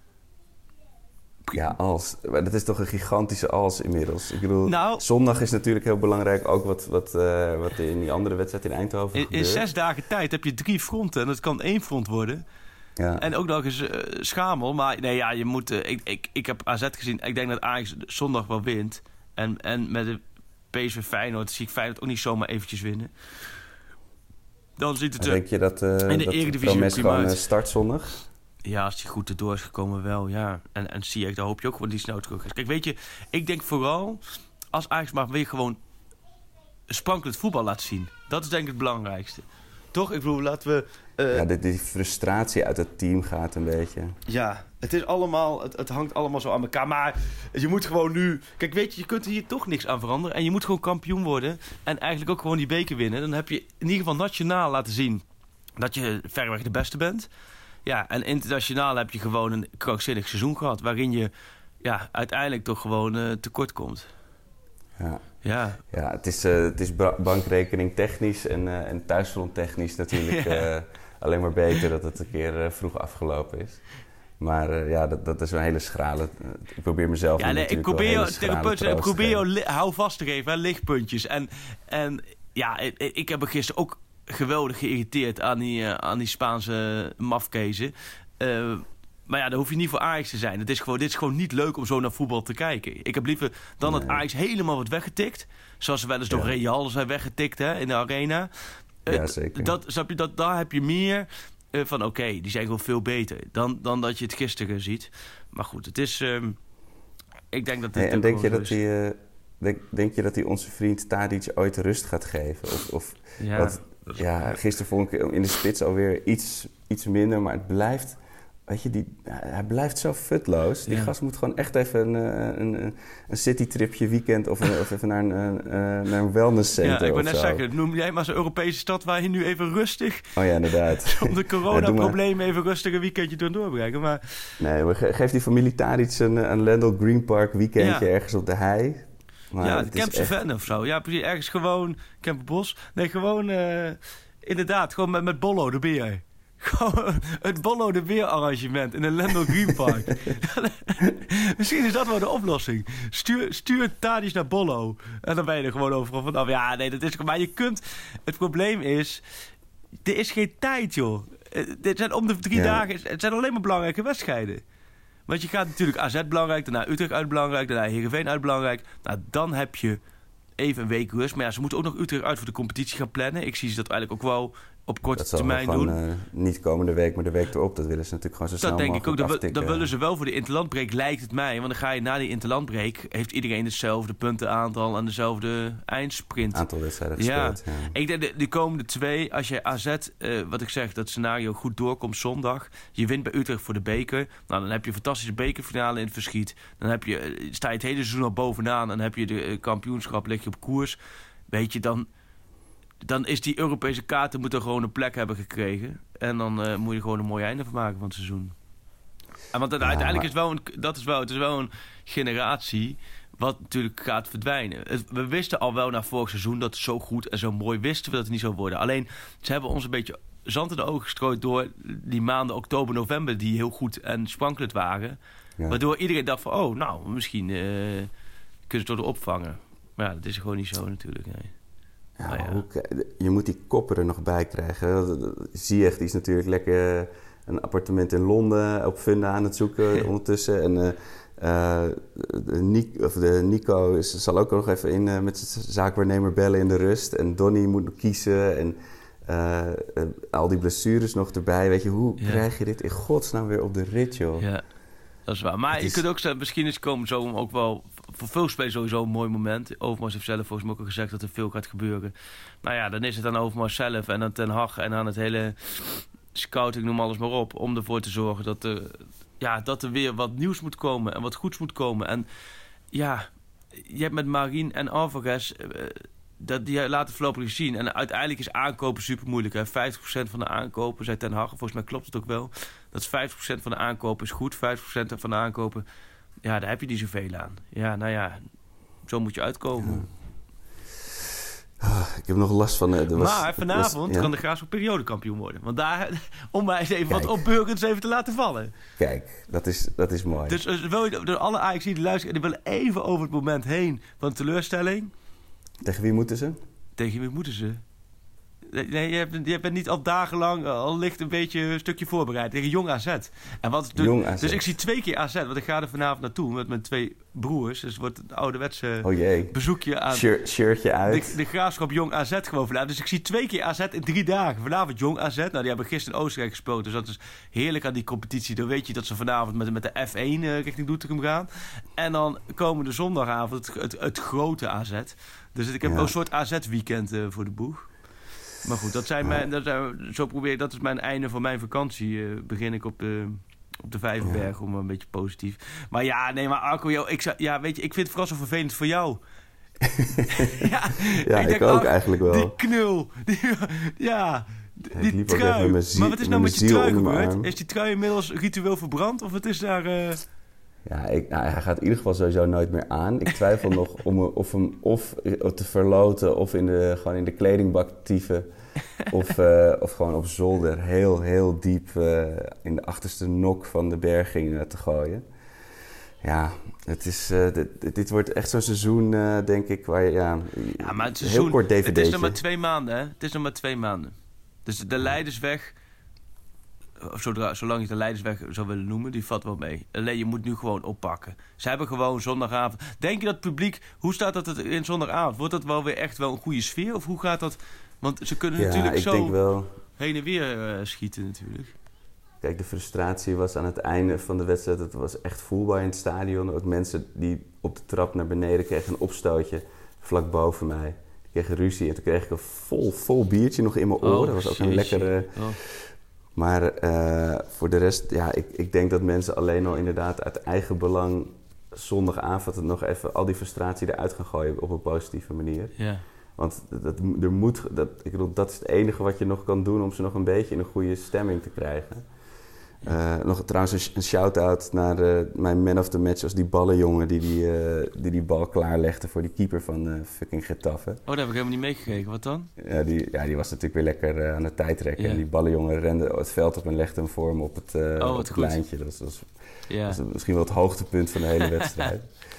Ja, als. Maar dat is toch een gigantische als inmiddels. Ik bedoel, nou, zondag is natuurlijk heel belangrijk ook wat, wat, uh, wat in die andere wedstrijd in Eindhoven in, gebeurt. In zes dagen tijd heb je drie fronten en dat kan één front worden. Ja. En ook nog eens uh, schamel. Maar nee, ja, je moet... Uh, ik, ik, ik heb A Z gezien. Ik denk dat Ajax zondag wel wint. En, en met de P S V Feyenoord zie ik Feyenoord ook niet zomaar eventjes winnen. Dan ziet het er denk je dat, uh, in de dat Eredivisie Promes gewoon start zondag? Ja, als hij goed erdoor is gekomen wel, ja. En, en zie ik, daar hoop je ook gewoon die snel terug is. Kijk, weet je, ik denk vooral... als Ajax maar weer gewoon sprankelend voetbal laat zien. Dat is denk ik het belangrijkste. Toch? Ik bedoel, laten we... Uh... Ja, die, die frustratie uit het team gaat een beetje. Ja, het is allemaal... Het, het hangt allemaal zo aan elkaar. Maar je moet gewoon nu... Kijk, weet je, je kunt hier toch niks aan veranderen. En je moet gewoon kampioen worden. En eigenlijk ook gewoon die beker winnen. Dan heb je in ieder geval nationaal laten zien... dat je verreweg de beste bent... Ja, en internationaal heb je gewoon een krankzinnig seizoen gehad... waarin je ja, uiteindelijk toch gewoon uh, tekort komt. Ja, ja. ja het is, uh, het is bankrekening technisch en, uh, en thuisfront technisch natuurlijk ja. uh, alleen maar beter... dat het een keer uh, vroeg afgelopen is. Maar uh, ja, dat, dat is een hele schrale... Uh, ik probeer mezelf ja, nee, ik probeer jou, therapeut, ik probeer jou li- hou vast te geven, hè, lichtpuntjes. En, en ja, ik, ik heb er gisteren ook... geweldig geïrriteerd aan die, uh, aan die Spaanse mafkezen. Uh, maar ja, daar hoef je niet voor Ajax te zijn. Het is gewoon, dit is gewoon niet leuk om zo naar voetbal te kijken. Ik heb liever dan nee. dat Ajax helemaal wordt weggetikt. Zoals ze wel eens ja. door Real zijn weggetikt hè, in de arena. Ja, zeker. Dat, snap je, dat, daar heb je meer Uh, van oké, okay, die zijn gewoon veel beter dan, dan dat je het gisteren ziet. Maar goed, het is... Um, ik denk dat dit... Hey, en denk je dat hij... Uh, denk, denk je dat hij onze vriend Tadic ooit rust gaat geven? Of, of ja, wat, ja, gisteren vond ik in de spits alweer iets, iets minder, maar het blijft... Weet je, die, hij blijft zo futloos. Die ja. gast moet gewoon echt even een, een, een citytripje weekend... of, een, of even naar een, een, naar een wellnesscenter. Ja, ik wil net zo. zeggen, noem jij maar zo'n Europese stad... waar je nu even rustig... Oh ja, inderdaad. om de coronaproblemen even rustig een weekendje door doorbrengen. Maar... Nee, maar ge- geef die familie Tadic een, een Landel Green Park weekendje... Ja. ergens op de hei. Maar ja, het Kempse echt... Ven of zo. Ja, precies. Ergens gewoon... Kempenbos. Nee, gewoon... Uh, inderdaad, gewoon met, met Bollo de beer. Gewoon het Bollo de Beer arrangement in een Landel Green Park. Misschien is dat wel de oplossing. Stuur, stuur Tadic naar Bollo. En dan ben je er gewoon overal vanaf. Ja, nee, dat is... Maar je kunt... Het probleem is... Er is geen tijd, joh. Dit zijn om de drie ja. dagen... Het zijn alleen maar belangrijke wedstrijden. Want je gaat natuurlijk A Z belangrijk, daarna Utrecht uit belangrijk, daarna Heerenveen uit belangrijk. Nou, dan heb je even een week rust. Maar ja, ze moeten ook nog Utrecht uit voor de competitie gaan plannen. Ik zie ze dat eigenlijk ook wel op korte termijn doen. Dat zal uh, niet komende week, maar de week erop. Dat willen ze natuurlijk gewoon zo snel mogelijk mogelijk aftikken. Dat denk ik ook. Dat willen ze wel voor de interlandbreak, lijkt het mij. Want dan ga je na die interlandbreak... heeft iedereen hetzelfde puntenaantal en dezelfde eindsprint. Aantal wedstrijden ja. gespeeld, ja. Ik denk de, de komende twee, als je A Z, uh, wat ik zeg, dat scenario goed doorkomt zondag... je wint bij Utrecht voor de beker... nou, dan heb je een fantastische bekerfinale in het verschiet. Dan heb je, sta je het hele seizoen al bovenaan... en dan heb je de uh, kampioenschap, lig je op koers. Weet je, dan... Dan is die Europese kaarten moeten gewoon een plek hebben gekregen. En dan uh, moet je gewoon een mooi einde van maken van het seizoen. En want het, ja, uiteindelijk maar... is wel een, dat is wel, het is wel een generatie wat natuurlijk gaat verdwijnen. Het, we wisten al wel na vorig seizoen dat het zo goed en zo mooi wisten we dat het niet zou worden. Alleen ze hebben ons een beetje zand in de ogen gestrooid door die maanden oktober, november die heel goed en sprankelend waren. Ja. Waardoor iedereen dacht van oh, nou, misschien uh, kunnen ze het door opvangen. Maar ja, dat is gewoon niet zo natuurlijk. Nee. Ja, nou ja. hoe, je moet die koppen er nog bij krijgen. Ziyech die is natuurlijk lekker een appartement in Londen op Funda aan het zoeken ondertussen. En uh, uh, de, Nico, of de Nico is, zal ook nog even in uh, met zijn zaakwaarnemer bellen in de rust. En Donny moet nog kiezen. En uh, uh, al die blessures nog erbij. Weet je, hoe ja. krijg je dit in godsnaam weer op de rit, joh? Ja, dat is waar. Maar het je is... kunt ook zeggen, misschien is komen zo ook wel... Voor veel spelers sowieso een mooi moment. Overmars heeft zelf volgens mij ook al gezegd dat er veel gaat gebeuren. Nou ja, dan is het aan Overmars zelf en aan Ten Hag en aan het hele scouting, noem alles maar op. Om ervoor te zorgen dat er, ja, dat er weer wat nieuws moet komen en wat goeds moet komen. En ja, je hebt met Marien en Alvarez, uh, dat, die laten voorlopig zien. En uiteindelijk is aankopen super moeilijk. Hè? vijftig procent van de aankopen, zei Ten Hag, volgens mij klopt het ook wel. Dat is vijftig procent van de aankopen is goed, vijftig procent van de aankopen... Ja, daar heb je niet zoveel aan. Ja, nou ja, zo moet je uitkomen. Ja. Oh, ik heb nog last van... Uh, was, maar vanavond was, ja? kan de Graafschap periodekampioen worden. Want daar, om mij eens even Kijk. wat opbeurends even te laten vallen. Kijk, dat is, dat is mooi. Dus uh, wil je door alle Ajax die luisteren... die willen even over het moment heen van de teleurstelling. Tegen wie moeten ze? Tegen wie moeten ze? Nee, je, hebt, je bent niet al dagenlang al licht een beetje een stukje voorbereid. Tegen Jong A Z. En wat de, Jong A Z. Dus ik zie twee keer A Z. Want ik ga er vanavond naartoe met mijn twee broers. Dus het wordt een ouderwetse oh jee. bezoekje aan... Shirt, shirtje uit. De, de Graafschap Jong A Z gewoon vanavond. Dus ik zie twee keer A Z in drie dagen. Vanavond Jong A Z. Nou, die hebben gisteren in Oostenrijk gespeeld. Dus dat is heerlijk aan die competitie. Dan weet je dat ze vanavond met, met de F één uh, richting Doetinchem gaan. En dan komende zondagavond het, het, het grote A Z. Dus ik heb ja. wel een soort A Z-weekend uh, voor de boeg. Maar goed, dat zijn mijn, dat zijn, zo probeer, dat is mijn einde van mijn vakantie. Uh, begin ik op de, op de Vijverberg, ja. om een beetje positief. Maar ja, nee, maar Arco, joh, ik, ja, weet je, ik vind het vooral zo vervelend voor jou. ja, ja, ik, ik denk, ook ach, eigenlijk wel. Die knul, die, ja, die ja, trui. Met maar wat is nou met je trui gebeurd? Is die trui inmiddels ritueel verbrand of wat is daar... Uh... Ja, ik, nou, hij gaat in ieder geval sowieso nooit meer aan. Ik twijfel nog om of hem of te verloten of in de, gewoon in de kledingbak tieven. Of, uh, of gewoon op zolder heel, heel diep uh, in de achterste nok van de berging uh, te gooien. Ja, het is, uh, dit, dit wordt echt zo'n seizoen, uh, denk ik, waar je ja, ja maar het seizoen, heel kort D V D'tje. Het is nog maar twee maanden, hè? Het is nog maar twee maanden. Dus de Leidersweg... Zodra, zolang je de Leidersweg zou willen noemen, die valt wel mee. Alleen je moet nu gewoon oppakken. Ze hebben gewoon zondagavond... Denk je dat het publiek... Hoe staat dat in zondagavond? Wordt dat wel weer echt wel een goede sfeer? Of hoe gaat dat... Want ze kunnen ja, natuurlijk ik zo... Denk wel, heen en weer uh, schieten natuurlijk. Kijk, de frustratie was aan het einde van de wedstrijd. Het was echt voelbaar in het stadion. Ook mensen die op de trap naar beneden kregen een opstootje vlak boven mij. Die kregen ruzie en toen kreeg ik een vol, vol biertje nog in mijn oren. Oh, dat was ook jeetje. een lekkere... Oh. Maar uh, voor de rest, ja, ik, ik denk dat mensen alleen al inderdaad uit eigen belang zondagavond nog even al die frustratie eruit gaan gooien op een positieve manier. Ja. Want dat, er moet, dat, ik bedoel, dat is het enige wat je nog kan doen om ze nog een beetje in een goede stemming te krijgen. Uh, nog trouwens een shout-out naar uh, mijn man of the match als die ballenjongen die die, uh, die die bal klaarlegde voor die keeper van uh, fucking Getafe. Oh, daar heb ik helemaal niet meegekeken. Wat dan? Ja, die, ja, die was natuurlijk weer lekker uh, aan het tijdrekken. Ja. En die ballenjongen rende het veld op en legde hem voor hem op het, uh, oh, op het lijntje. Dat was, dat was, ja. dat was misschien wel het hoogtepunt van de hele wedstrijd.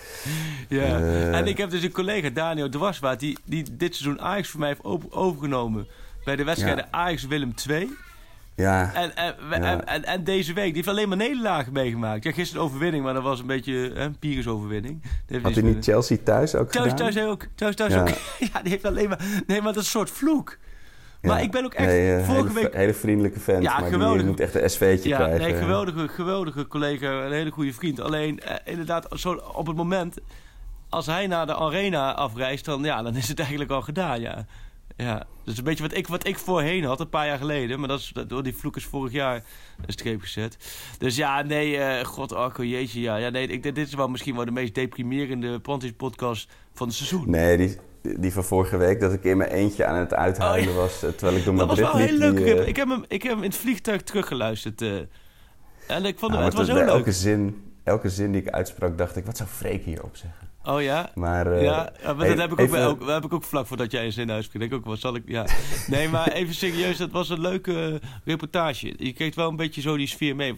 Ja, uh, en ik heb dus een collega, Daniel Dwarswaard, die, die dit seizoen Ajax voor mij heeft op, overgenomen bij de wedstrijden ja. Ajax-Willem twee. Ja. En, en, ja. En, en, en deze week, die heeft alleen maar nederlagen meegemaakt. Ja, gisteren een overwinning, maar dat was een beetje een Pires-overwinning. Had hij niet Chelsea thuis ook thuis, gedaan? Thuis ook. Thuis, thuis ja. ook. Ja, die heeft alleen maar... Nee, maar dat is een soort vloek. Ja. Maar ik ben ook echt... Nee, uh, vorige hele, week... hele vriendelijke vent, ja, maar geweldige... die moet echt een S V'tje ja, krijgen. Nee, geweldige, geweldige collega, een hele goede vriend. Alleen, uh, inderdaad, zo op het moment... Als hij naar de arena afreist, dan, ja, dan is het eigenlijk al gedaan, ja. Ja, dat is een beetje wat ik, wat ik voorheen had, een paar jaar geleden. Maar dat is, door die vloek is vorig jaar een streep gezet. Dus ja, nee, uh, god, Arco, jeetje, ja. ja nee, ik, dit is wel misschien wel de meest deprimerende Panties-podcast van het seizoen. Nee, die, die van vorige week, dat ik in mijn eentje aan het uithuilen oh, ja. was, terwijl ik door Madrid liep. Dat was wel heel leuk. Die, uh... ik, heb hem, ik heb hem in het vliegtuig teruggeluisterd. Uh, en ik vond nou, het, het was heel bij leuk. Elke zin, elke zin die ik uitsprak, dacht ik, wat zou Freek hierop zeggen? Oh ja? Maar, uh, ja, maar hey, dat heb ik, ook even... bij elk, dat heb ik ook vlak voordat jij een zin uitspreekt. Denk ook, wat zal ik... Ja. Nee, maar even serieus, dat was een leuke uh, reportage. Je kreeg wel een beetje zo die sfeer mee.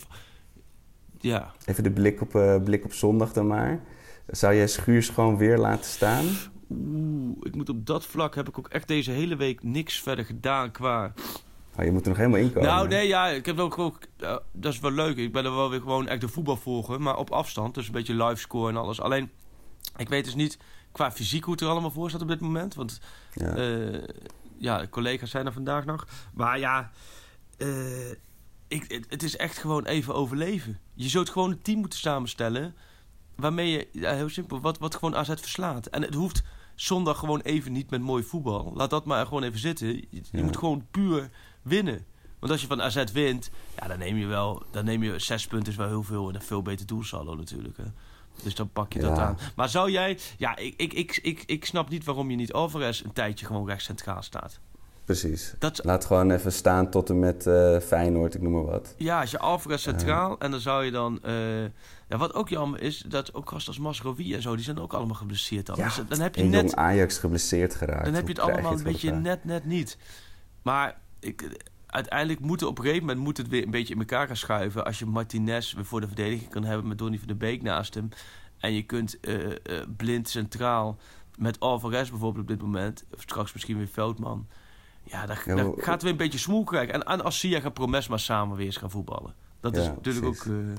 Ja. Even de blik op, uh, blik op zondag dan maar. Zou jij Schuurs gewoon weer laten staan? Oeh, ik moet op dat vlak heb ik ook echt deze hele week niks verder gedaan qua... Oh, je moet er nog helemaal in komen. Nou, nee, ja, ik heb wel ook... Uh, dat is wel leuk. Ik ben er wel weer gewoon echt de voetbal volgen, maar op afstand. Dus een beetje livescore en alles. Alleen, ik weet dus niet qua fysiek hoe het er allemaal voor staat op dit moment. Want ja, uh, ja de collega's zijn er vandaag nog. Maar ja, uh, ik, het, het is echt gewoon even overleven. Je zult gewoon een team moeten samenstellen waarmee je, ja, heel simpel, wat, wat gewoon A Z verslaat. En het hoeft zondag gewoon even niet met mooi voetbal. Laat dat maar gewoon even zitten. Je, je ja. moet gewoon puur winnen. Want als je van A Z wint, ja, dan neem je wel, dan neem je zes punten is wel heel veel en een veel beter doelsaldo natuurlijk. Hè. Dus dan pak je ja. dat aan. Maar zou jij, ja, ik, ik, ik, ik, ik snap niet waarom je niet Alvarez een tijdje gewoon rechts centraal staat. Precies. Dat... Laat gewoon even staan tot en met uh, Feyenoord, ik noem maar wat. Ja, als je Alvarez centraal uh. en dan zou je dan... Uh, ja, wat ook jammer is, dat ook gasten als Masrowi en zo, die zijn ook allemaal geblesseerd dan. Ja, dus dan heb je en net jong Ajax geblesseerd geraakt. Dan heb je het Hoe allemaal je een het beetje net, net niet. Maar ik, uiteindelijk moet het op een gegeven moment moet het weer een beetje in elkaar gaan schuiven. Als je Martinez weer voor de verdediging kan hebben met Donny van der Beek naast hem. En je kunt uh, uh, blind centraal met Alvarez bijvoorbeeld op dit moment. Of straks misschien weer Veldman. Ja, dan, ja, dan gaat het weer een beetje smoel krijgen. En, en als Sia gaan Promesma samen weer eens gaan voetballen. Dat ja, is natuurlijk precies. ook... Uh,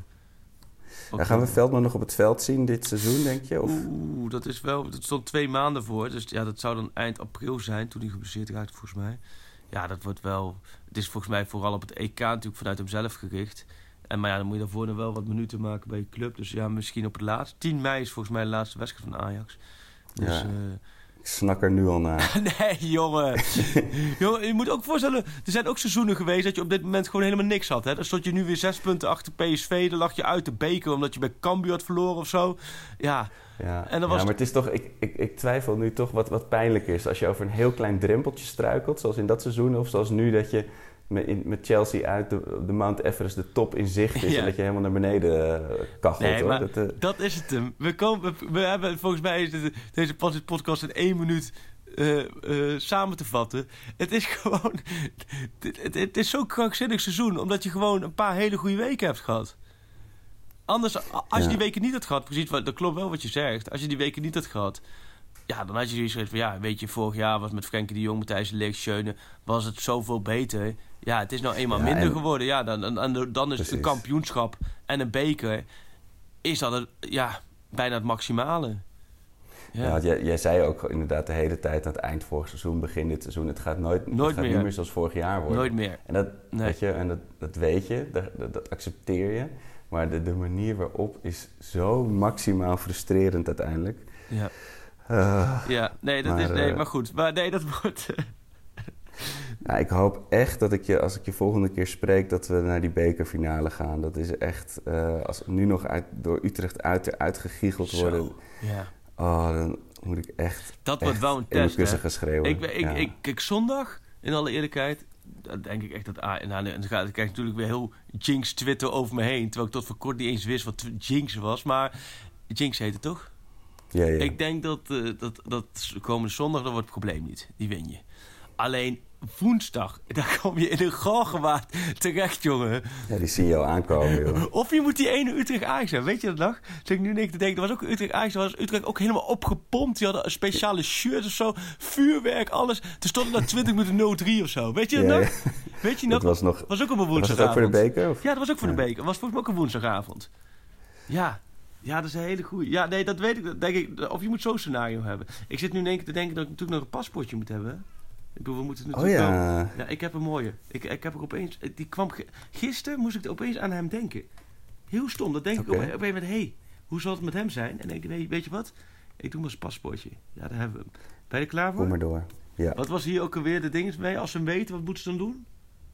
ja, gaan we Veldman nog op het veld zien dit seizoen, denk je? Of? Oeh, dat is wel... Dat stond twee maanden voor. Dus ja, dat zou dan eind april zijn, toen hij geblesseerd raakte, volgens mij. Ja, dat wordt wel... Het is volgens mij vooral op het E K natuurlijk vanuit hemzelf gericht. En, maar ja, dan moet je daarvoor nog wel wat minuten maken bij je club. Dus ja, misschien op het laatste. tien mei is volgens mij de laatste wedstrijd van Ajax. Dus... Ja. Uh, Ik snak er nu al naar. Nee, jongen. jongen. Je moet ook voorstellen, er zijn ook seizoenen geweest dat je op dit moment gewoon helemaal niks had. Hè? Dan stond je nu weer zes punten achter P S V. Dan lag je uit de beker omdat je bij Cambuur had verloren of zo. Ja, ja, en dan was ja maar het is toch... Ik, ik, ik twijfel nu toch wat, wat pijnlijk is. Als je over een heel klein drempeltje struikelt, zoals in dat seizoen. Of zoals nu dat je met, in, met Chelsea uit de, de Mount Everest de top in zicht is. Ja. En dat je helemaal naar beneden uh, kachelt. Nee, hoor. maar dat, uh... dat is het hem. We, komen, we, we hebben volgens mij deze, deze podcast in één minuut... Uh, uh, samen te vatten. Het is gewoon... Het, het, het is zo'n krankzinnig seizoen... omdat je gewoon een paar hele goede weken hebt gehad. Anders, als ja. je die weken niet had gehad... precies, dat klopt wel wat je zegt. Als je die weken niet had gehad... ja, dan had je zoiets van... ja, weet je, vorig jaar was met Frenkie de Jong... Matthijs de Ligt, Schöne... was het zoveel beter. Ja, het is nou eenmaal ja, minder en... geworden. Ja, dan, dan, dan is precies. Een kampioenschap... en een beker... is dan het, ja, bijna het maximale. Ja. Ja, want jij, jij zei ook inderdaad de hele tijd aan het eind vorig seizoen, begin dit seizoen, het gaat nooit, nooit het gaat meer. niet meer zoals vorig jaar worden. Nooit meer. En dat, nee. weet je, en dat, dat weet je, dat, dat, dat accepteer je. Maar de, de manier waarop is zo maximaal frustrerend uiteindelijk. Ja, uh, ja nee, dat maar, is, nee, uh, maar goed. Maar nee, dat wordt... Nou, ik hoop echt dat ik je, als ik je volgende keer spreek, dat we naar die bekerfinale gaan. Dat is echt, uh, als we nu nog uit, door Utrecht uit, uitgegiegeld Zo, worden. Ja. Oh, dan moet ik echt, dat wordt echt wel een in mijn test, kussen gaan schreeuwen. Ik, ik, ja. ik, kijk, zondag, in alle eerlijkheid, dan denk ik echt dat... Ah, nou, dan krijg ik natuurlijk weer heel Jinx Twitter over me heen. Terwijl ik tot voor kort niet eens wist wat Jinx was. Maar Jinx heet het toch? Ja, ja. Ik denk dat, uh, dat, dat komende zondag, dat wordt het probleem niet. Die win je. Alleen woensdag, daar kom je in een galgenwaard terecht, jongen. Ja, die zie je al aankomen, joh. Of je moet die ene Utrecht Ajax hebben. Weet je dat nog? Zit ik nu niks te denken. Er was ook Utrecht Ajax. Er was Utrecht ook helemaal opgepompt. Die hadden een speciale shirt of zo. Vuurwerk, alles. Toen stond er na twintig minuten nul drie of zo. Weet je dat ja, nog? Ja. Weet je nog? Dat was nog... was ook op een woensdagavond. Was dat ook voor de beker? Of? Ja, dat was ook voor ja. de beker. Dat was volgens mij ook een woensdagavond. Ja. Ja, dat is een hele goeie. Ja, nee, dat weet ik. Dat denk ik. Of je moet zo'n scenario hebben. Ik zit nu in één keer te denken dat ik natuurlijk nog een paspoortje moet hebben. Ik bedoel, we moeten natuurlijk oh, ja. wel... Ja, ik heb een mooie. Ik, ik heb er opeens... Die kwam... Gisteren moest ik er opeens aan hem denken. Heel stom. Dat denk okay. ik op, op een moment... Hé, hey, hoe zal het met hem zijn? En denk ik, nee, weet je wat? Ik doe maar zijn paspoortje. Ja, daar hebben we hem. Ben je er klaar voor? Kom maar door. Ja. Wat was hier ook alweer de ding mee? Als ze hem weten, wat moeten ze dan doen?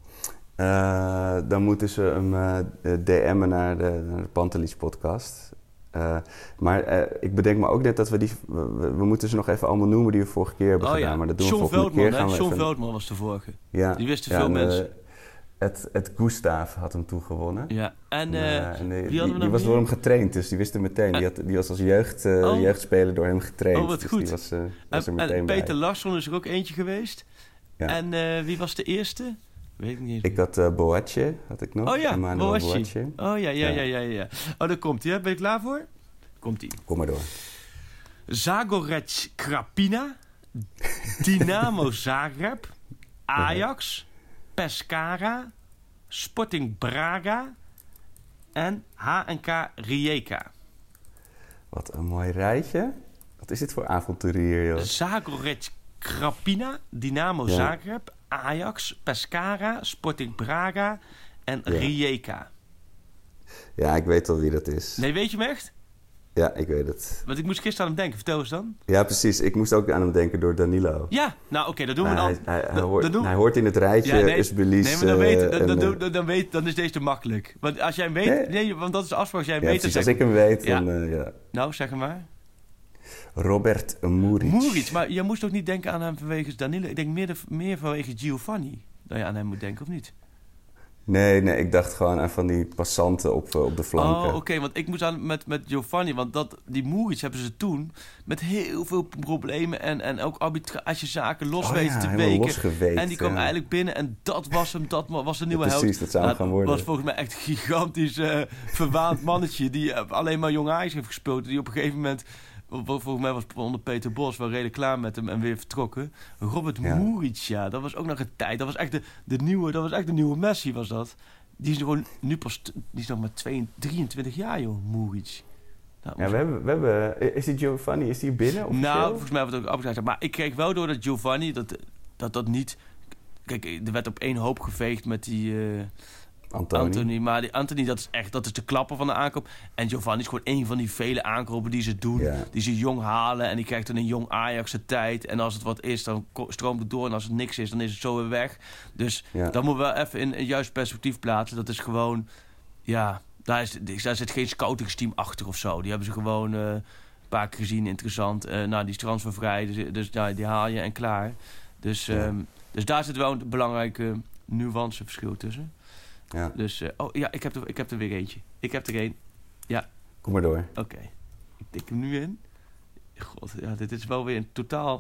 Uh, dan moeten ze hem uh, D M'en naar de, naar de Pantelis podcast. Uh, maar uh, ik bedenk me ook net dat we die... We, we moeten ze nog even allemaal noemen die we vorige keer hebben oh, gedaan. Ja. Maar dat doen John we volgende Veldman, keer. Gaan we John even... Veldman was de vorige. Ja. Die wisten ja, veel en, mensen. Uh, het, het Gustav had hem toegewonnen. Ja. En, uh, en, uh, en die, wie die, hadden we die was meer? door hem getraind, dus die wist hem meteen. Die, had, die was als jeugd, uh, oh. jeugdspeler door hem getraind. Oh, wat dus goed. Die was, uh, was er meteen en bij. Peter Larsson is er ook eentje geweest. Ja. En uh, wie was de eerste? Weet ik niet eens. Ik had uh, Boatje, had ik nog. Oh ja, Boatje. Oh ja, ja, ja, ja, ja. Oh, daar komt hij. Ben je klaar voor? Komt-ie. Kom maar door. Zagorec Krapina, Dynamo Zagreb, Ajax, Pescara, Sporting Braga en H N K Rijeka. Wat een mooi rijtje. Wat is dit voor avonturier, joh? Zagorec Krapina, Dynamo ja. Zagreb, Ajax, Pescara, Sporting Braga en ja. Rijeka. Ja, ik weet al wie dat is. Nee, weet je hem echt? Ja, ik weet het. Want ik moest gisteren aan hem denken. Vertel eens dan. Ja, precies. Ik moest ook aan hem denken door Danilo. Ja, nou oké, okay, dat doen we nou, dan. Hij, hij, hij, dan, hoort, dan doen... hij hoort in het rijtje ja, nee, Usbelis. Nee, maar dan, weet, dan, uh, dan, en, dan, dan, weet, dan is deze te makkelijk. Want als jij hem weet... Nee, nee want dat is de afspraak. Als jij hem ja, weet... Precies, dan als ik hem weet, ja. dan... Uh, ja. Nou, zeg hem maar. Robert Muric. Muric, maar je moest ook niet denken aan hem vanwege Danilo. Ik denk meer, de, meer vanwege Giovanni. Dat je aan hem moet denken, of niet? Nee, nee, ik dacht gewoon aan van die passanten op, op de flanken. Oh, oké, okay, want ik moest aan met, met Giovanni, want dat, die Muric hebben ze toen met heel veel problemen en, en ook arbitragezaken los oh, weten ja, te weken. Losgeweekt, en die kwam ja. eigenlijk binnen en dat was hem, dat was de nieuwe ja, held. Precies, dat zou nou, gaan worden. Dat was volgens mij echt een gigantisch uh, verwaand mannetje die alleen maar jong Ajax heeft gespeeld. Die op een gegeven moment, volgens mij was onder Peter Bos wel redelijk klaar met hem en weer vertrokken. Robert ja. Muric, ja, dat was ook nog een tijd. Dat was echt de, de nieuwe, dat was echt de nieuwe Messi, was dat. Die is gewoon nu pas, die is nog maar drieëntwintig jaar, joh, Muric. Nou, ja, we hebben, we hebben, is die Giovanni, is die binnen? Officieel? Nou, volgens mij wordt het ook afgezegd. Maar ik kreeg wel door dat Giovanni, dat dat, dat niet... Kijk, er werd op één hoop geveegd met die... Uh, Anthony. Anthony. Maar die Anthony, dat is echt, dat is de klapper van de aankoop. En Giovanni is gewoon een van die vele aankopen die ze doen. Ja. Die ze jong halen en die krijgt dan een jong Ajax tijd. En als het wat is, dan stroomt het door. En als het niks is, dan is het zo weer weg. Dus ja. dat moeten we wel even in een juist perspectief plaatsen. Dat is gewoon, ja, daar, is, daar zit geen scoutingsteam achter of zo. Die hebben ze gewoon uh, een paar keer gezien, interessant. Uh, nou, die is transfervrij, dus, dus nou, die haal je en klaar. Dus, ja. um, dus daar zit wel een belangrijke nuanceverschil tussen. Ja. Dus, uh, oh ja, ik heb, er, ik heb er weer eentje. Ik heb er één. Ja. Kom maar door. Oké. Okay. Ik tik hem nu in. God, ja, dit is wel weer een totaal...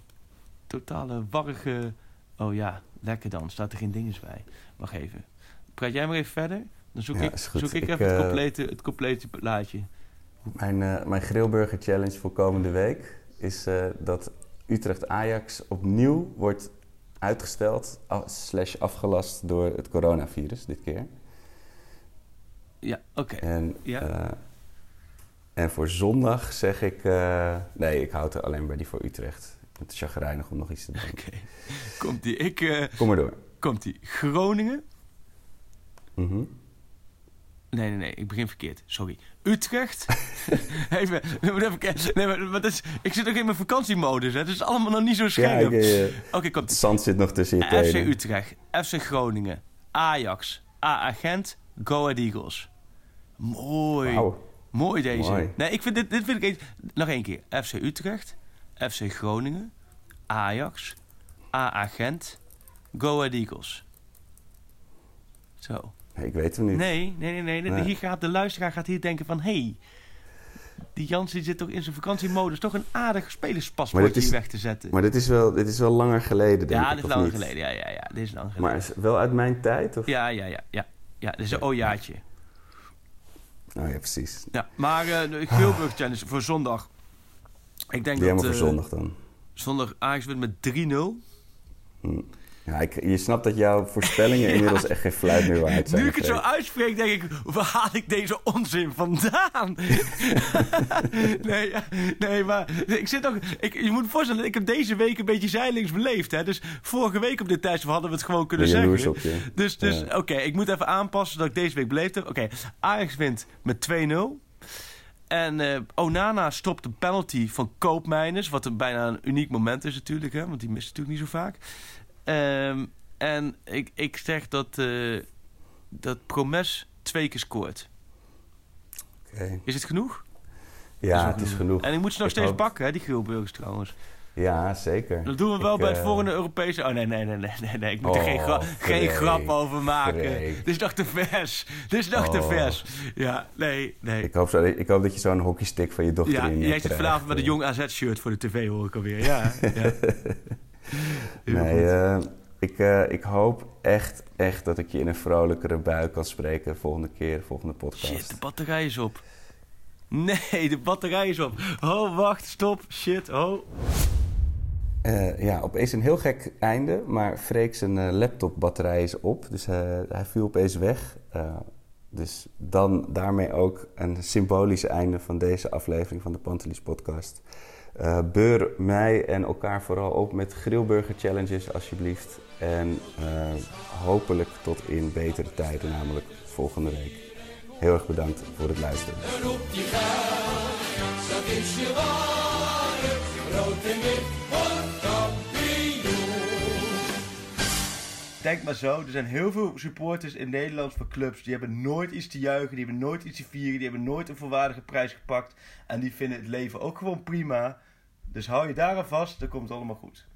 totale warrige... Oh ja, lekker dan. Staat er geen dinges bij. Wacht even. Praat jij maar even verder. Dan zoek ja, ik, zoek ik, ik even uh, het, complete, het complete plaatje. Mijn, uh, mijn Grillburger Challenge voor komende week is uh, dat Utrecht-Ajax opnieuw wordt uitgesteld, af, slash afgelast door het coronavirus dit keer. Ja, oké. Okay. En, ja. Uh, En voor zondag zeg ik... Uh, nee, ik houd er alleen bij die voor Utrecht. Het is chagrijnig om nog iets te doen. Oké. Okay. Komt-ie. Ik... Uh, Kom maar door. Komt-ie. Groningen. Mm-hmm. Nee, nee, nee. Ik begin verkeerd. Sorry. Utrecht. even... Nee, maar, maar dat is, ik zit ook in mijn vakantiemodus, hè. Het is allemaal nog niet zo scherp. Ja, uh, Oké, okay, komt. Het zand zit nog tussen je F C tenen. Utrecht. F C Groningen. Ajax. A A Gent. Go Ahead Eagles. Mooi. Wow. Mooi deze. Mooi. Nee, ik vind dit, dit vind ik... Nog één keer. F C Utrecht. F C Groningen. Ajax. A A Gent. Go Ahead Eagles. Zo. Nee, ik weet hem niet. Nee, nee, nee. nee. nee. Hier gaat de luisteraar gaat hier denken van... Hé, hey, die Jans die zit toch in zijn vakantiemodus... toch een aardig spelerspaspoortje is, weg te zetten. Maar dit is wel, dit is wel langer geleden, denk ja, ik, dit is langer geleden. Ja, ja, ja. Dit is lang geleden. Maar is wel uit mijn tijd? Of? Ja, ja, ja. Ja, ja dit is een ojaatje. Oh ja, precies. Ja, maar uh, de Geelburg Challenge voor zondag. Ik denk Die dat... helemaal Uh, voor zondag dan. Zondag Ajax wint met drie nul. Hm. Ja, ik, je snapt dat jouw voorspellingen ja. inmiddels echt geen fluit meer waard zijn. Nu ik het zo uitspreek, denk ik... waar haal ik deze onzin vandaan? nee, ja, nee, maar... Ik zit ook, ik, je moet je voorstellen, ik heb deze week een beetje zijlings beleefd. Hè? Dus vorige week op dit tijdstip hadden we het gewoon kunnen zeggen. Op je. Dus, dus ja. oké, okay, ik moet even aanpassen dat ik deze week beleefd heb. Oké, okay, Ajax wint met twee nul. En uh, Onana stopt een penalty van Koopmeiners. Wat een bijna een uniek moment is natuurlijk. Hè? Want die mist natuurlijk niet zo vaak. Um, en ik, ik zeg dat, uh, dat Promes twee keer scoort. Okay. Is het genoeg? Ja, is het is genoeg. En ik moet ze nog ik steeds hoop... bakken, hè, die Geelburgers trouwens. Ja, zeker. Dat doen we wel ik, bij het uh... volgende Europese... Oh, nee, nee, nee, nee, nee, nee. Ik moet oh, er geen, gra... geen grap over maken. Freek. Dit is nog te vers. Dit is nog oh. te vers. Ja, nee, nee. Ik hoop, zo, ik hoop dat je zo'n hockeystick van je dochter ja, in jij krijgt. zit vanavond met een jong A Z-shirt voor de tv, hoor ik alweer. Ja, ja. nee, uh, ik, uh, ik hoop echt, echt dat ik je in een vrolijkere bui kan spreken volgende keer, volgende podcast. Shit, de batterij is op. Nee, de batterij is op. Oh, wacht, stop. Shit, oh. Uh, ja, opeens een heel gek einde, maar Freek zijn uh, laptopbatterij is op. Dus uh, hij viel opeens weg. Uh, dus dan daarmee ook een symbolisch einde van deze aflevering van de Pantelis podcast. Uh, beur mij en elkaar vooral op met grillburger challenges alsjeblieft. En uh, hopelijk tot in betere tijden, namelijk volgende week. Heel erg bedankt voor het luisteren. Denk maar zo, er zijn heel veel supporters in Nederland voor clubs. Die hebben nooit iets te juichen, die hebben nooit iets te vieren. Die hebben nooit een volwaardige prijs gepakt. En die vinden het leven ook gewoon prima. Dus hou je daaraan vast, dan komt het allemaal goed.